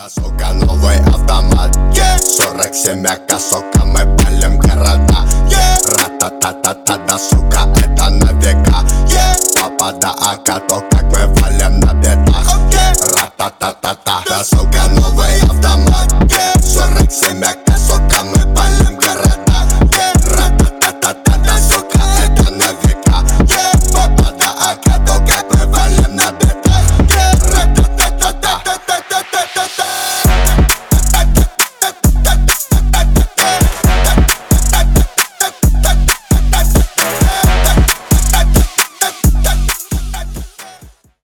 Да, сука, новый автомат, 47 АК, сука, мы палим города. Ра-та-та-та-та, да, сука, это на века. Папа да АК, то как мы валим на бедах. Ра-та-та-та-та, да, сука, новый автомат, 47 АК,